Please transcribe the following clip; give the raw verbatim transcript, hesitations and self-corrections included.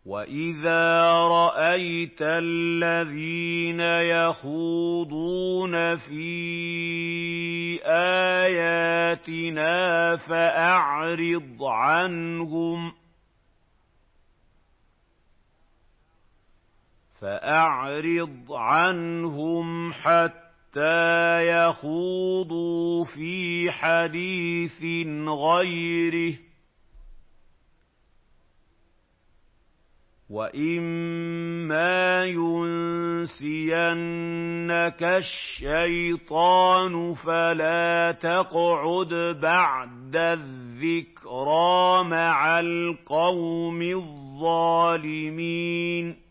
وَإِذَا رَأَيْتَ الَّذِينَ يَخُوضُونَ فِي آيَاتِنَا فَأَعْرِضْ عَنْهُمْ فَأَعْرِضْ عَنْهُمْ حَتَّىٰ يَخُوضُوا فِي حَدِيثٍ غَيْرِهِ ۚ وَإِمَّا يُنسِيَنَّكَ الشَّيْطَانُ فَلَا تَقْعُدْ بَعْدَ الذِّكْرَىٰ مَعَ الْقَوْمِ الظَّالِمِينَ